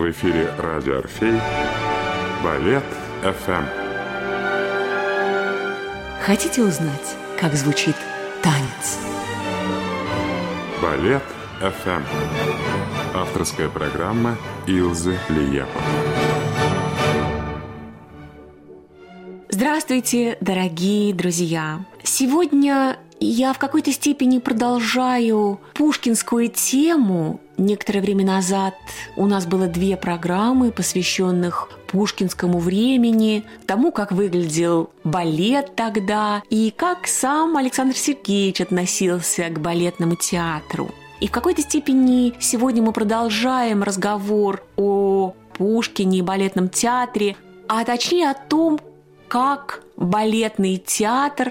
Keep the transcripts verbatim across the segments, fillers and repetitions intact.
В эфире радио «Орфей», Балет эф эм. Хотите узнать, как звучит танец? Балет эф эм. Авторская программа Илзы Лиепа. Здравствуйте, дорогие друзья! Сегодня я в какой-то степени продолжаю пушкинскую тему. Некоторое время назад у нас было две программы, посвященных пушкинскому времени, тому, как выглядел балет тогда, и как сам Александр Сергеевич относился к балетному театру. И в какой-то степени сегодня мы продолжаем разговор о Пушкине и балетном театре, а точнее о том, как балетный театр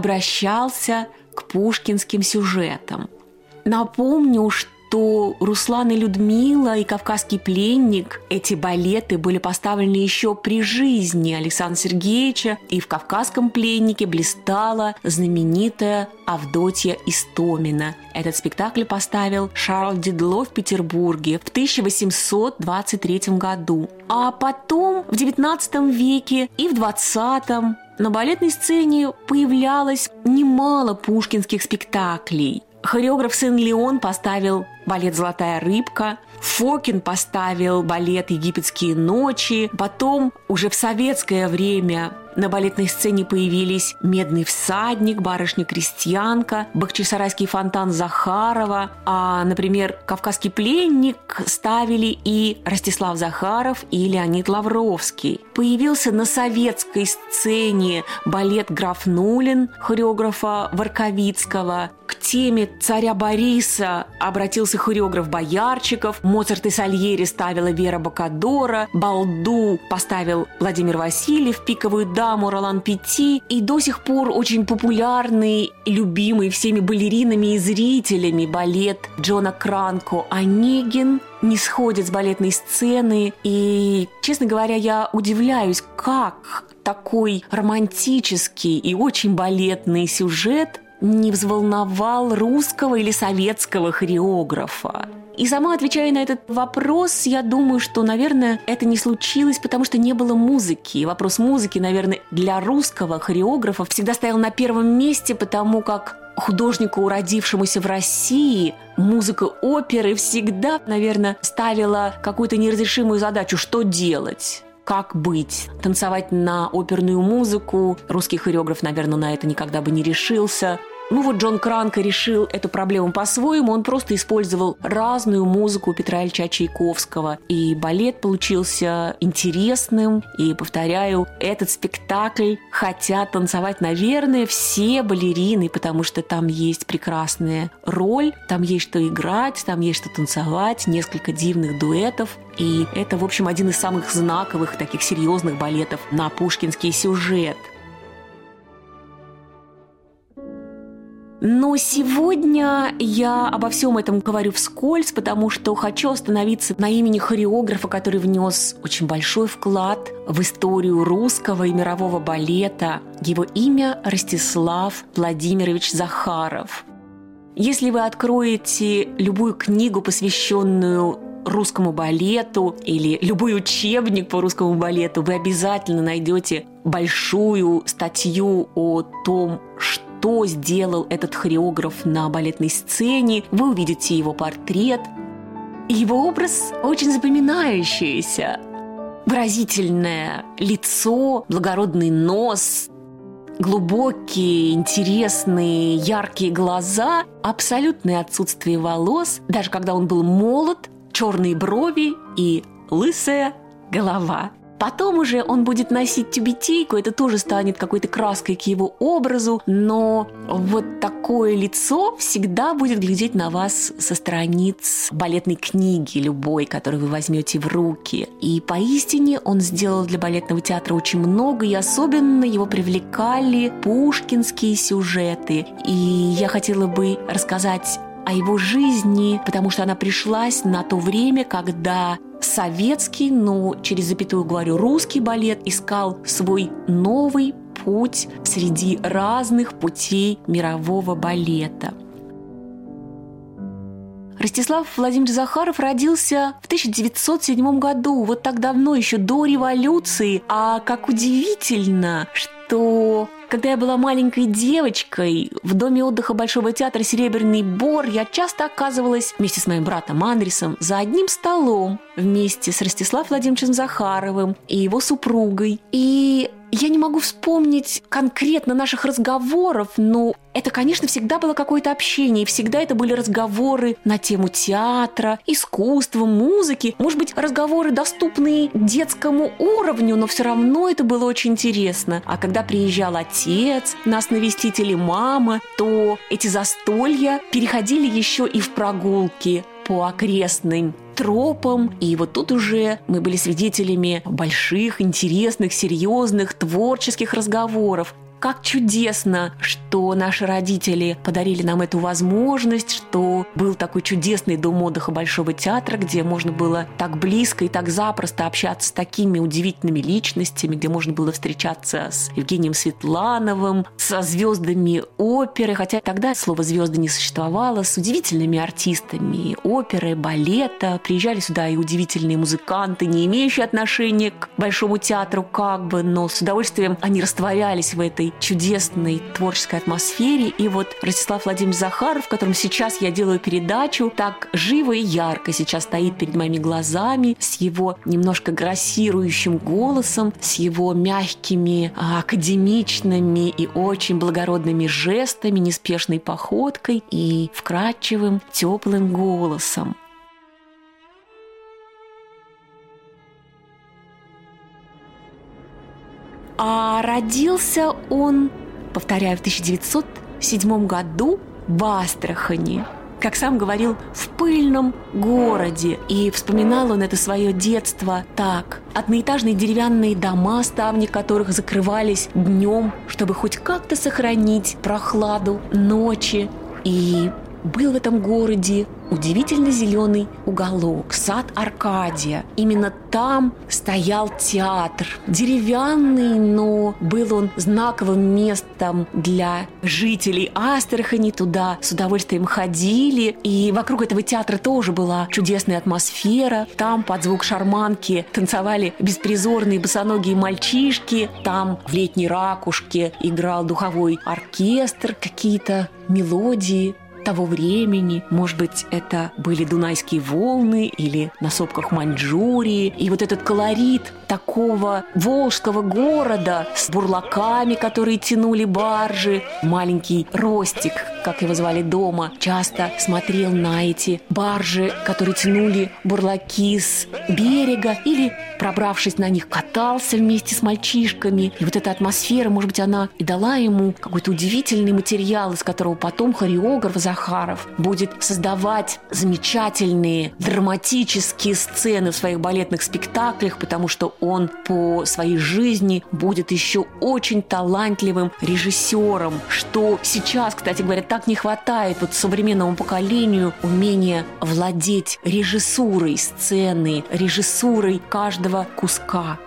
обращался к пушкинским сюжетам. Напомню, что «Руслан и Людмила» и «Кавказский пленник» – эти балеты были поставлены еще при жизни Александра Сергеевича, и в «Кавказском пленнике» блистала знаменитая Авдотья Истомина. Этот спектакль поставил Шарль Дидло в Петербурге в тысяча восемьсот двадцать третьем году. А потом в девятнадцатом веке и в двадцатом на балетной сцене появлялось немало пушкинских спектаклей. Хореограф Сен-Леон поставил балет «Золотая рыбка», Фокин поставил балет «Египетские ночи». Потом, уже в советское время, на балетной сцене появились «Медный всадник», «Барышня-крестьянка», «Бахчисарайский фонтан» Захарова. А, например, «Кавказский пленник» ставили и Ростислав Захаров, и Леонид Лавровский. Появился на советской сцене балет «Граф Нулин» хореографа Варковицкого. К теме «Царя Бориса» обратился хореограф Боярчиков. Моцарт и Сальери ставила Вера Бокадора. Балду поставил Владимир Васильев, «Пиковую даму» Ролан Петти. И до сих пор очень популярный и любимый всеми балеринами и зрителями балет Джона Кранко «Онегин» не сходит с балетной сцены. И, честно говоря, я удивляюсь, как такой романтический и очень балетный сюжет не взволновал русского или советского хореографа. И сама, отвечая на этот вопрос, я думаю, что, наверное, это не случилось, потому что не было музыки. Вопрос музыки, наверное, для русского хореографа всегда стоял на первом месте, потому как художнику, родившемуся в России, музыка оперы всегда, наверное, ставила какую-то неразрешимую задачу: что делать? Как быть? Танцевать на оперную музыку? Русский хореограф, наверное, на это никогда бы не решился. Ну вот Джон Кранко решил эту проблему по-своему. Он просто использовал разную музыку Петра Ильича Чайковского. И балет получился интересным. И, повторяю, этот спектакль хотят танцевать, наверное, все балерины, потому что там есть прекрасная роль, там есть что играть, там есть что танцевать, несколько дивных дуэтов. И это, в общем, один из самых знаковых, таких серьезных балетов на пушкинский сюжет. Но сегодня я обо всем этом говорю вскользь, потому что хочу остановиться на имени хореографа, который внес очень большой вклад в историю русского и мирового балета. Его имя Ростислав Владимирович Захаров. Если вы откроете любую книгу, посвященную русскому балету, или любой учебник по русскому балету, вы обязательно найдете большую статью о том, что Что сделал этот хореограф на балетной сцене. Вы увидите его портрет. Его образ очень запоминающийся. Выразительное лицо, благородный нос, глубокие, интересные, яркие глаза, абсолютное отсутствие волос, даже когда он был молод, черные брови и лысая голова. Потом уже он будет носить тюбетейку, это тоже станет какой-то краской к его образу, но вот такое лицо всегда будет глядеть на вас со страниц балетной книги любой, которую вы возьмете в руки. И поистине он сделал для балетного театра очень много, и особенно его привлекали пушкинские сюжеты. И я хотела бы рассказать о его жизни, потому что она пришлась на то время, когда советский, но через запятую говорю, русский балет искал свой новый путь среди разных путей мирового балета. Ростислав Владимирович Захаров родился в тысяча девятьсот седьмом году, вот так давно, еще до революции. А как удивительно, что когда я была маленькой девочкой, в доме отдыха Большого театра «Серебряный бор» я часто оказывалась вместе с моим братом Андресом за одним столом вместе с Ростиславом Владимировичем Захаровым и его супругой. И я не могу вспомнить конкретно наших разговоров, но это, конечно, всегда было какое-то общение, и всегда это были разговоры на тему театра, искусства, музыки. Может быть, разговоры, доступные детскому уровню, но все равно это было очень интересно. А когда приезжал отец нас навестить или мама, то эти застолья переходили еще и в прогулки по окрестным тропам. И вот тут уже мы были свидетелями больших, интересных, серьезных, творческих разговоров. Как чудесно, что наши родители подарили нам эту возможность, что был такой чудесный дом отдыха Большого театра, где можно было так близко и так запросто общаться с такими удивительными личностями, где можно было встречаться с Евгением Светлановым, со звездами оперы, хотя тогда слово «звезды» не существовало, с удивительными артистами оперы, балета. Приезжали сюда и удивительные музыканты, не имеющие отношения к Большому театру как бы, но с удовольствием они растворялись в этой чудесной творческой атмосфере. И вот Ростислав Владимирович Захаров, в котором сейчас я делаю передачу, так живо и ярко сейчас стоит перед моими глазами, с его немножко грассирующим голосом, с его мягкими, академичными и очень благородными жестами, неспешной походкой и вкрадчивым, теплым голосом. А родился он, повторяю, в тысяча девятьсот седьмом году в Астрахани. Как сам говорил, в пыльном городе. И вспоминал он это свое детство так. Одноэтажные деревянные дома, ставни которых закрывались днем, чтобы хоть как-то сохранить прохладу ночи. И был в этом городе удивительно зеленый уголок, сад Аркадия. Именно там стоял театр. Деревянный, но был он знаковым местом для жителей Астрахани. Туда с удовольствием ходили. И вокруг этого театра тоже была чудесная атмосфера. Там под звук шарманки танцевали беспризорные босоногие мальчишки. Там в летней ракушке играл духовой оркестр, какие-то мелодии того времени. Может быть, это были Дунайские волны или на сопках Маньчжурии. И вот этот колорит такого волжского города с бурлаками, которые тянули баржи. Маленький Ростик, как его звали дома, часто смотрел на эти баржи, которые тянули бурлаки с берега, или, пробравшись на них, катался вместе с мальчишками. И вот эта атмосфера, может быть, она и дала ему какой-то удивительный материал, из которого потом хореограф Захаров будет создавать замечательные драматические сцены в своих балетных спектаклях, потому что он по своей жизни будет еще очень талантливым режиссером, что сейчас, кстати говоря, так не хватает вот современному поколению умения владеть режиссурой сцены, режиссурой каждого куска.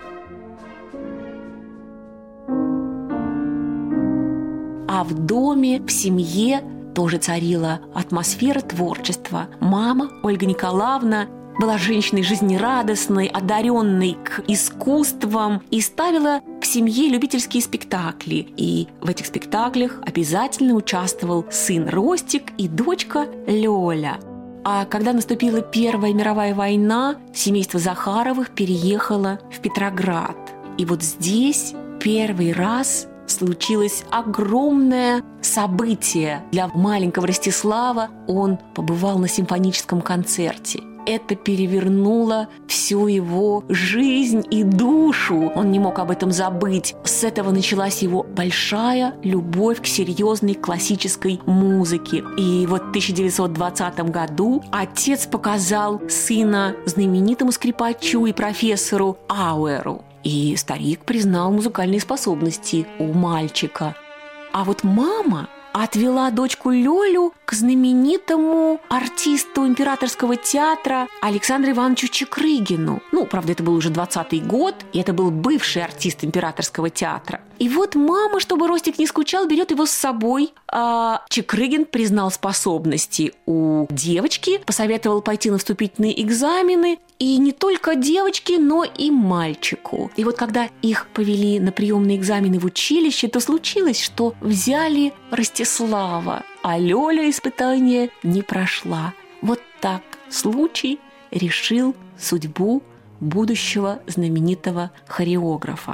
А в доме, в семье тоже царила атмосфера творчества. Мама, Ольга Николаевна, была женщиной жизнерадостной, одаренной к искусствам и ставила в семье любительские спектакли. И в этих спектаклях обязательно участвовал сын Ростик и дочка Лёля. А когда наступила Первая мировая война, семейство Захаровых переехало в Петроград. И вот здесь первый раз случилось огромное событие для маленького Ростислава. Он побывал на симфоническом концерте. Это перевернуло всю его жизнь и душу. Он не мог об этом забыть. С этого началась его большая любовь к серьезной классической музыке. И вот в тысяча девятьсот двадцатом году отец показал сына знаменитому скрипачу и профессору Ауэру. И старик признал музыкальные способности у мальчика. А вот мама отвела дочку Лёлю к знаменитому артисту Императорского театра Александру Ивановичу Чекрыгину. Ну, правда, это был уже двадцатый год, и это был бывший артист Императорского театра. И вот мама, чтобы Ростик не скучал, берет его с собой. А Чекрыгин признал способности у девочки, посоветовал пойти на вступительные экзамены. И не только девочке, но и мальчику. И вот когда их повели на приемные экзамены в училище, то случилось, что взяли Ростислава, а Лёля испытание не прошла. Вот так случай решил судьбу будущего знаменитого хореографа.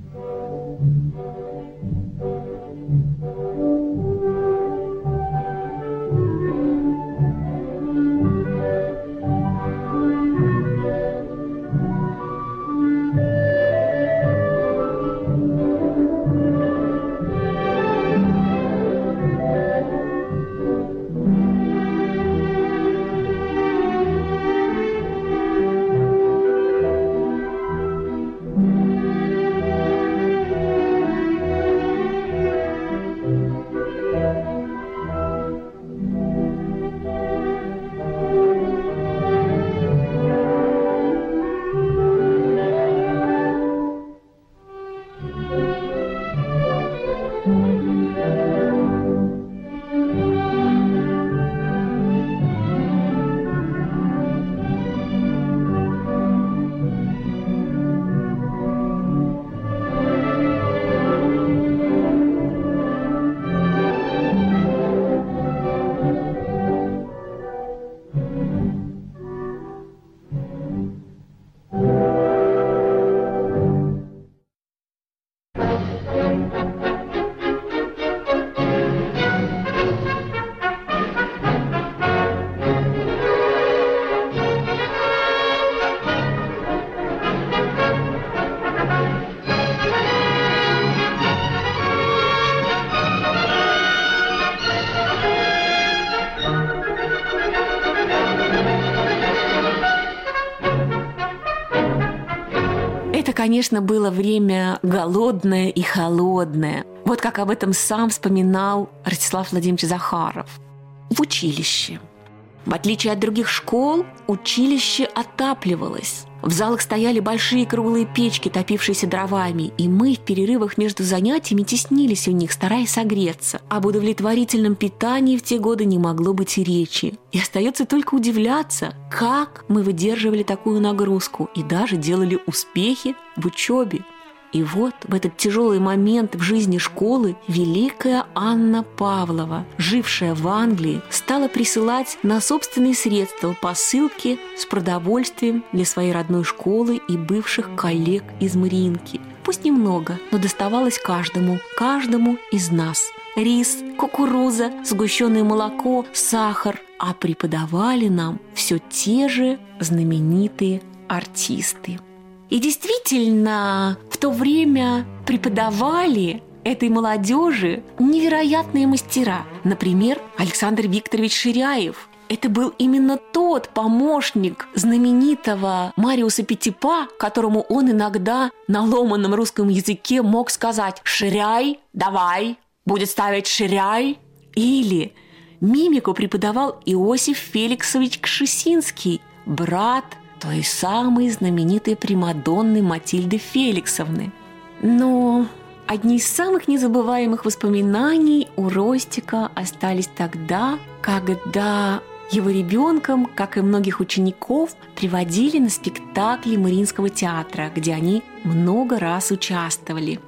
Конечно, было время голодное и холодное. Вот как об этом сам вспоминал Ростислав Владимирович Захаров. В училище. В отличие от других школ, училище отапливалось. В залах стояли большие круглые печки, топившиеся дровами, и мы в перерывах между занятиями теснились у них, стараясь согреться. Об удовлетворительном питании в те годы не могло быть и речи. И остается только удивляться, как мы выдерживали такую нагрузку и даже делали успехи в учебе. И вот в этот тяжелый момент в жизни школы великая Анна Павлова, жившая в Англии, стала присылать на собственные средства посылки с продовольствием для своей родной школы и бывших коллег из Мариинки. Пусть немного, но доставалось каждому, каждому из нас. Рис, кукуруза, сгущенное молоко, сахар. А преподавали нам все те же знаменитые артисты. И действительно, в то время преподавали этой молодежи невероятные мастера. Например, Александр Викторович Ширяев. Это был именно тот помощник знаменитого Мариуса Петипа, которому он иногда на ломаном русском языке мог сказать «Ширяй, давай, будет ставить Ширяй». Или мимику преподавал Иосиф Феликсович Кшесинский, брат той самой знаменитой примадонны Матильды Феликсовны. Но одни из самых незабываемых воспоминаний у Ростика остались тогда, когда его ребенком, как и многих учеников, приводили на спектакли Мариинского театра, где они много раз участвовали.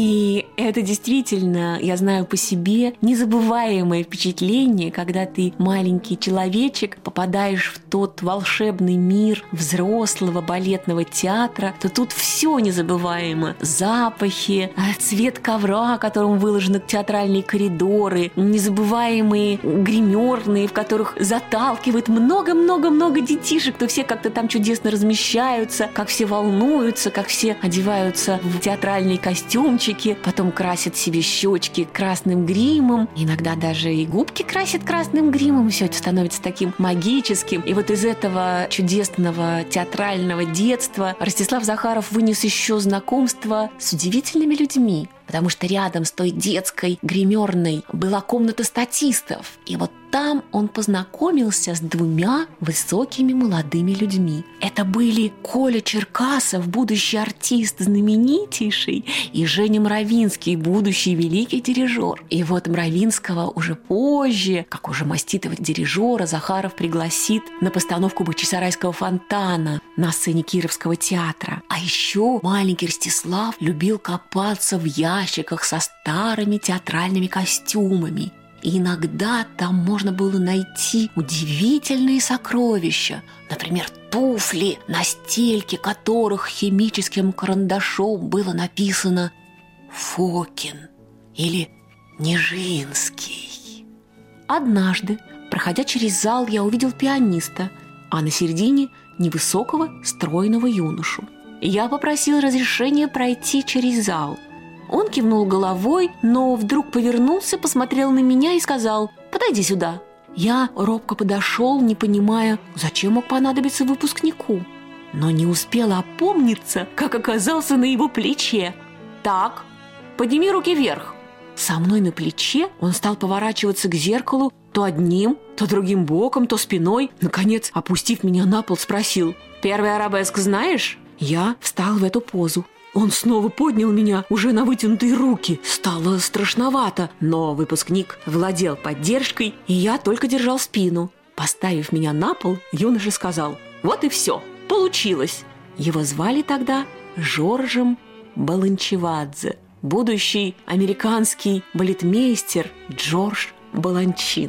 И это действительно, я знаю по себе, незабываемое впечатление, когда ты, маленький человечек, попадаешь в тот волшебный мир взрослого балетного театра, то тут все незабываемо. Запахи, цвет ковра, которым выложены театральные коридоры, незабываемые гримерные, в которых заталкивает много-много-много детишек, то все как-то там чудесно размещаются, как все волнуются, как все одеваются в театральные костюмы, потом красят себе щечки красным гримом, иногда даже и губки красят красным гримом, все это становится таким магическим. И вот из этого чудесного театрального детства Ростислав Захаров вынес еще знакомство с удивительными людьми, потому что рядом с той детской гримерной была комната статистов. И вот там он познакомился с двумя высокими молодыми людьми. Это были Коля Черкасов, будущий артист знаменитейший, и Женя Мравинский, будущий великий дирижер. И вот Мравинского уже позже, как уже маститого дирижера, Захаров пригласит на постановку Бахчисарайского фонтана на сцене Кировского театра. А еще маленький Ростислав любил копаться в ящиках со старыми театральными костюмами. И иногда там можно было найти удивительные сокровища. Например, туфли, на стельке которых химическим карандашом было написано «Фокин» или «Нижинский». Однажды, проходя через зал, я увидел пианиста, а на середине невысокого, стройного юношу. Я попросил разрешения пройти через зал. Он кивнул головой, но вдруг повернулся, посмотрел на меня и сказал: «Подойди сюда». Я робко подошел, не понимая, зачем мог понадобиться выпускнику. Но не успел опомниться, как оказался на его плече. «Так, подними руки вверх». Со мной на плече он стал поворачиваться к зеркалу то одним, то другим боком, то спиной. Наконец, опустив меня на пол, спросил: «Первый арабеск знаешь?» Я встал в эту позу. Он снова поднял меня уже на вытянутые руки. Стало страшновато, но выпускник владел поддержкой, и я только держал спину. Поставив меня на пол, юноша сказал: «Вот и все, получилось». Его звали тогда Жоржем Баланчевадзе, будущий американский балетмейстер Джордж Баланчин.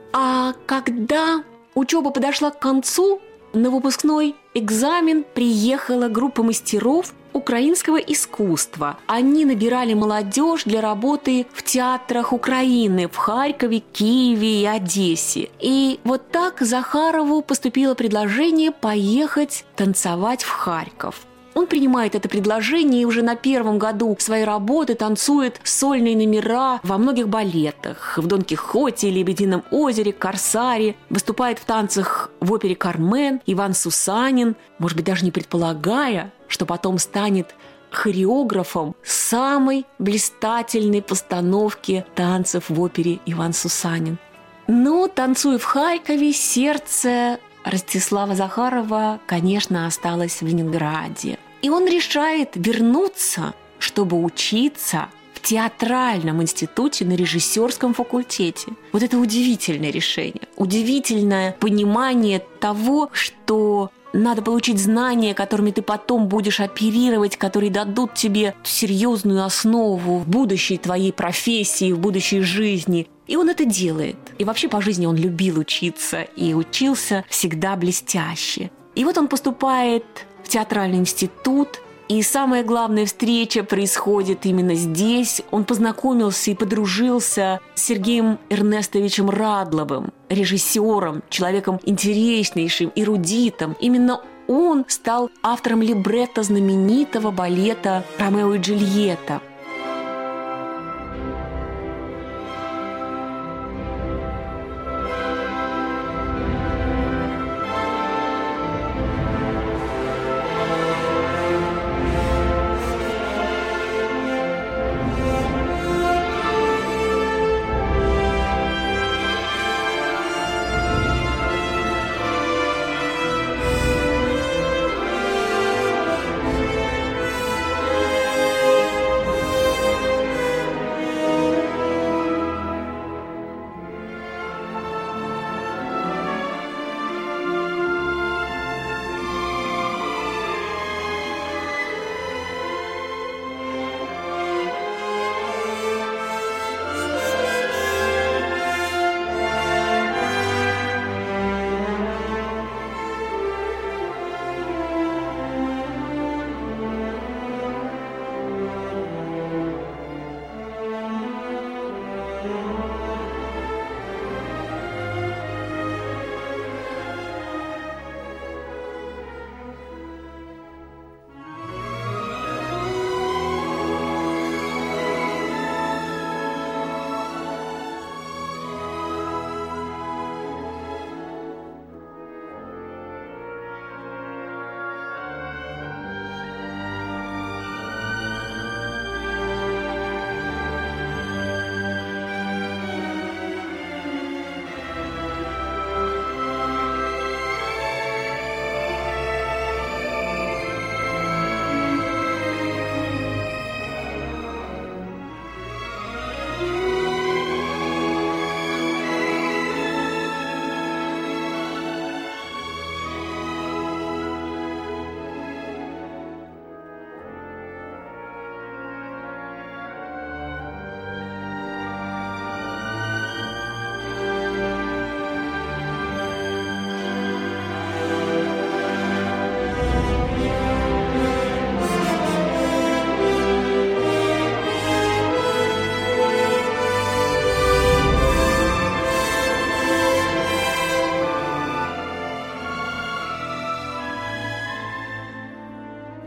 А когда учеба подошла к концу, на выпускной экзамен приехала группа мастеров украинского искусства. Они набирали молодежь для работы в театрах Украины, в Харькове, Киеве и Одессе. И вот так Захарову поступило предложение поехать танцевать в Харьков. Он принимает это предложение и уже на первом году своей работы танцует сольные номера во многих балетах. В «Дон Кихоте», «Лебедином озере», «Корсаре». Выступает в танцах в опере «Кармен», Иван Сусанин, может быть, даже не предполагая, что потом станет хореографом самой блистательной постановки танцев в опере «Иван Сусанин». Но, танцуя в Харькове, сердце Ростислава Захарова, конечно, осталось в Ленинграде. И он решает вернуться, чтобы учиться в театральном институте на режиссерском факультете. Вот это удивительное решение, удивительное понимание того, что надо получить знания, которыми ты потом будешь оперировать, которые дадут тебе серьезную основу в будущей твоей профессии, в будущей жизни. И он это делает. И вообще по жизни он любил учиться и учился всегда блестяще. И вот он поступает в театральный институт, и самая главная встреча происходит именно здесь. Он познакомился и подружился с Сергеем Эрнестовичем Радловым, режиссером, человеком интереснейшим, эрудитом. Именно он стал автором либретто знаменитого балета «Ромео и Джульетта».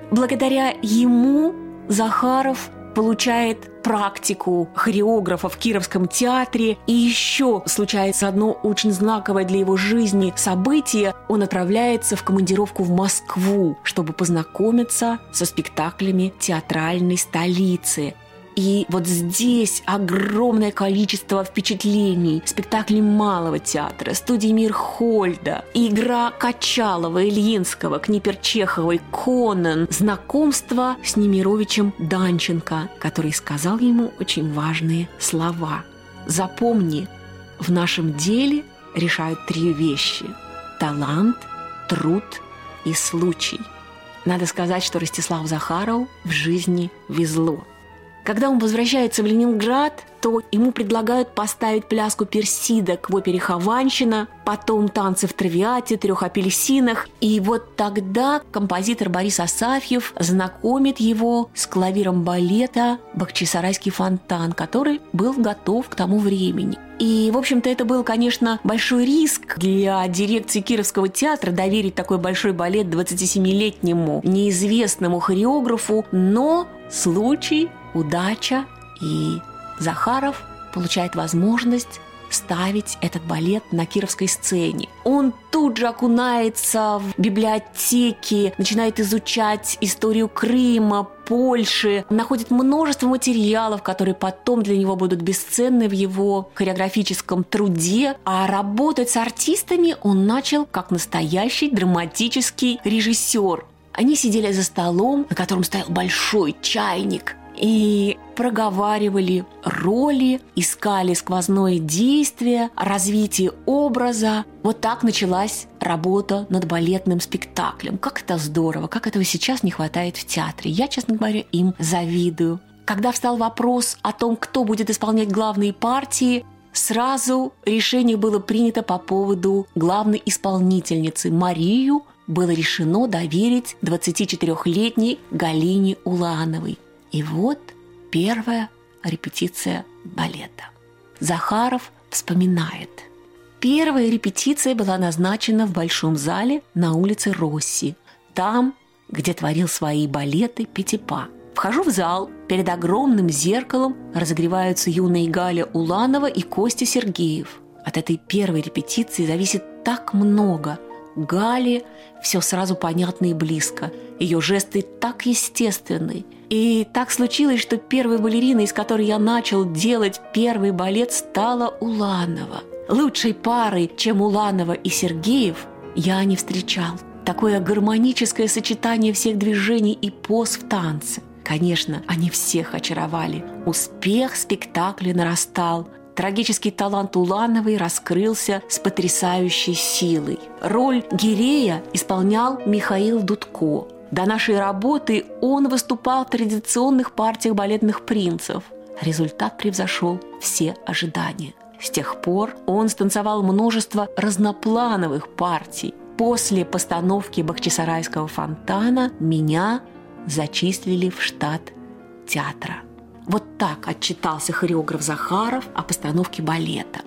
Благодаря ему Захаров получает практику хореографа в Кировском театре. И еще случается одно очень знаковое для его жизни событие. Он отправляется в командировку в Москву, чтобы познакомиться со спектаклями театральной столицы. И вот здесь огромное количество впечатлений. Спектакли Малого театра, студии Мирхольда, игра Качалова, Ильинского, Книперчеховой, Конан, знакомство с Немировичем Данченко, который сказал ему очень важные слова. Запомни, в нашем деле решают три вещи – талант, труд и случай. Надо сказать, что Ростиславу Захарову в жизни везло. Когда он возвращается в Ленинград, то ему предлагают поставить пляску Персидок в опере «Хованщина», потом танцы в «Травиате», «Трех апельсинах». И вот тогда композитор Борис Асафьев знакомит его с клавиром балета «Бахчисарайский фонтан», который был готов к тому времени. И, в общем-то, это был, конечно, большой риск для дирекции Кировского театра доверить такой большой балет двадцатисемилетнему неизвестному хореографу, но случай, удача, и Захаров получает возможность ставить этот балет на кировской сцене. Он тут же окунается в библиотеки, начинает изучать историю Крыма, Польши, находит множество материалов, которые потом для него будут бесценны в его хореографическом труде. А работать с артистами он начал как настоящий драматический режиссер. Они сидели за столом, на котором стоял большой чайник, и проговаривали роли, искали сквозное действие, развитие образа. Вот так началась работа над балетным спектаклем. Как это здорово, как этого сейчас не хватает в театре. Я, честно говоря, им завидую. Когда встал вопрос о том, кто будет исполнять главные партии, сразу решение было принято по поводу главной исполнительницы. Марию было решено доверить двадцатичетырёхлетней Галине Улановой. И вот первая репетиция балета. Захаров вспоминает. Первая репетиция была назначена в Большом зале на улице Росси, там, где творил свои балеты Петипа. Вхожу в зал, перед огромным зеркалом разогреваются юные Галя Уланова и Костя Сергеев. От этой первой репетиции зависит так много. Гале все сразу понятно и близко. Ее жесты так естественны. И так случилось, что первой балериной, из которой я начал делать первый балет, стала Уланова. Лучшей парой, чем Уланова и Сергеев, я не встречал. Такое гармоническое сочетание всех движений и поз в танце. Конечно, они всех очаровали. Успех спектакля нарастал. Трагический талант Улановой раскрылся с потрясающей силой. Роль Гирея исполнял Михаил Дудко. До нашей работы он выступал в традиционных партиях балетных принцев. Результат превзошел все ожидания. С тех пор он станцевал множество разноплановых партий. После постановки Бахчисарайского фонтана меня зачислили в штат театра. Вот так отчитался хореограф Захаров о постановке балета.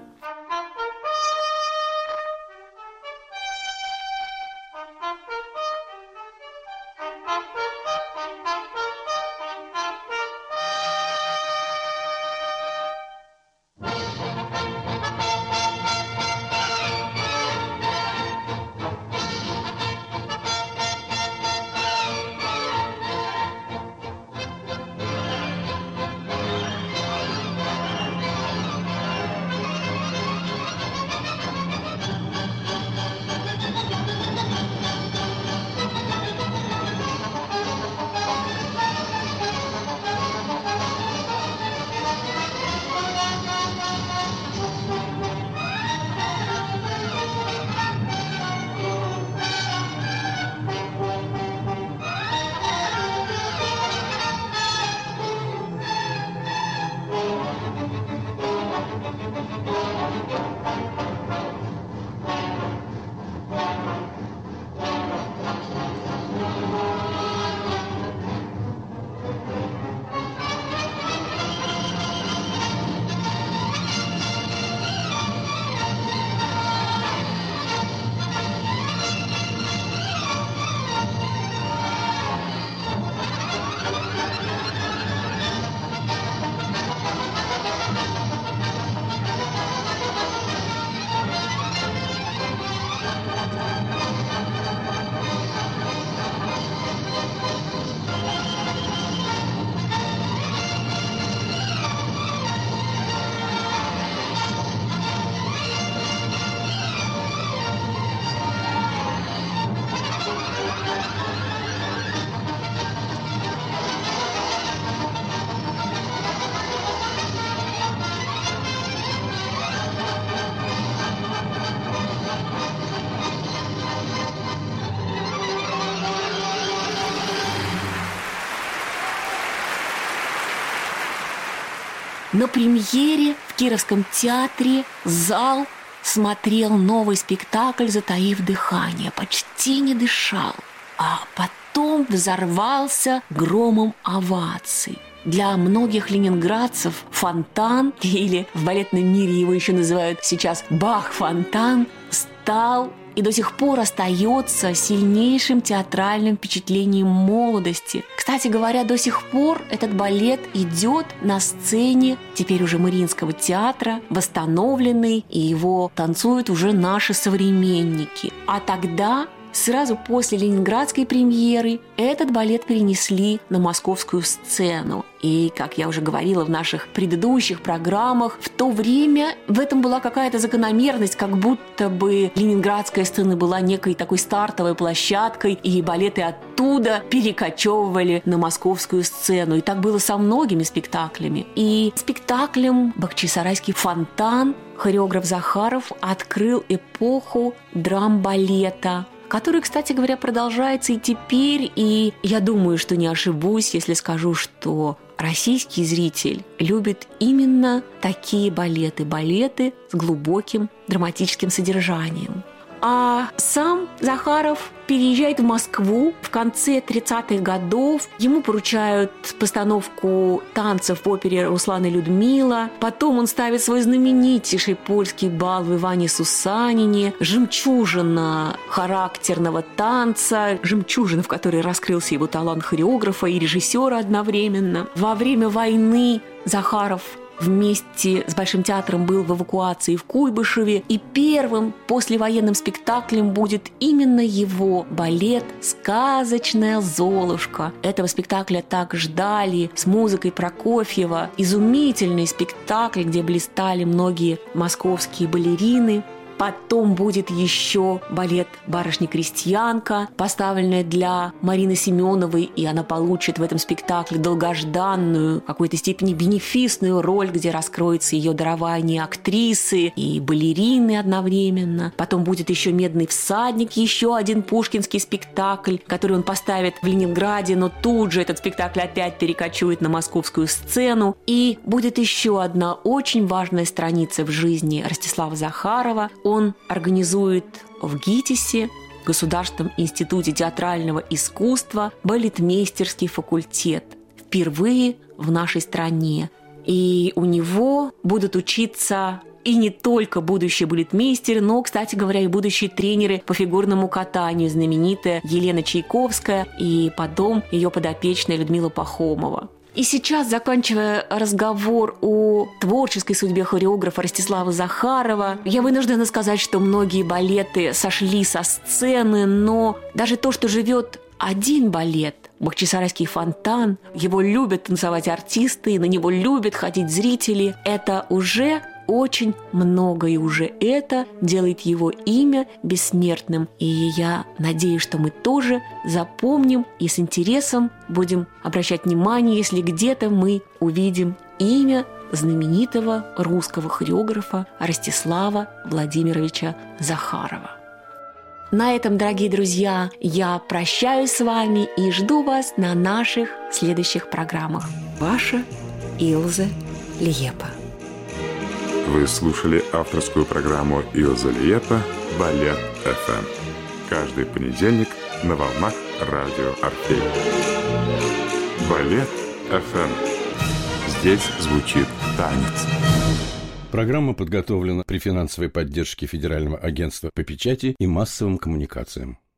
на премьере в Кировском театре зал смотрел новый спектакль, затаив дыхание, почти не дышал, а потом взорвался громом оваций. Для многих ленинградцев фонтан, или в балетном мире его еще называют сейчас Бах-фонтан, стал и до сих пор остается сильнейшим театральным впечатлением молодости. Кстати говоря, до сих пор этот балет идет на сцене теперь уже Мариинского театра, восстановленный, и его танцуют уже наши современники. А тогда, сразу после ленинградской премьеры, этот балет перенесли на московскую сцену. И, как я уже говорила в наших предыдущих программах, в то время в этом была какая-то закономерность, как будто бы ленинградская сцена была некой такой стартовой площадкой, и балеты оттуда перекочевывали на московскую сцену. И так было со многими спектаклями. И спектаклем «Бахчисарайский фонтан» хореограф Захаров открыл эпоху драм-балета, который, кстати говоря, продолжается и теперь. И я думаю, что не ошибусь, если скажу, что российский зритель любит именно такие балеты, балеты с глубоким драматическим содержанием. А сам Захаров переезжает в Москву в конце тридцатых годов. Ему поручают постановку танцев в опере «Руслан и Людмила». Потом он ставит свой знаменитейший польский бал в Иване Сусанине, жемчужина характерного танца, жемчужина, в которой раскрылся его талант хореографа и режиссера одновременно. Во время войны Захаров вместе с Большим театром был в эвакуации в Куйбышеве, и первым послевоенным спектаклем будет именно его балет «Сказочная Золушка». Этого спектакля так ждали, с музыкой Прокофьева. Изумительный спектакль, где блистали многие московские балерины. Потом будет еще балет «Барышня-крестьянка», поставленная для Марины Семеновой, и она получит в этом спектакле долгожданную, в какой-то степени бенефисную роль, где раскроется ее дарование актрисы и балерины одновременно. Потом будет еще «Медный всадник», еще один пушкинский спектакль, который он поставит в Ленинграде, но тут же этот спектакль опять перекочует на московскую сцену. И будет еще одна очень важная страница в жизни Ростислава Захарова. Он организует в ГИТИСе, Государственном институте театрального искусства, балетмейстерский факультет. Впервые в нашей стране. И у него будут учиться и не только будущие балетмейстеры, но, кстати говоря, и будущие тренеры по фигурному катанию, знаменитая Елена Чайковская и потом ее подопечная Людмила Пахомова. И сейчас, заканчивая разговор о творческой судьбе хореографа Ростислава Захарова, я вынуждена сказать, что многие балеты сошли со сцены, но даже то, что живет один балет, «Бахчисарайский фонтан», его любят танцевать артисты, на него любят ходить зрители, это уже очень много, и уже это делает его имя бессмертным. И я надеюсь, что мы тоже запомним и с интересом будем обращать внимание, если где-то мы увидим имя знаменитого русского хореографа Ростислава Владимировича Захарова. На этом, дорогие друзья, я прощаюсь с вами и жду вас на наших следующих программах. Ваша Илза Лиепа. Вы слушали авторскую программу Илза Лиепа «Балет эф эм». Каждый понедельник на волнах радио Орфей. Балет эф эм. Здесь звучит танец. Программа подготовлена при финансовой поддержке Федерального агентства по печати и массовым коммуникациям.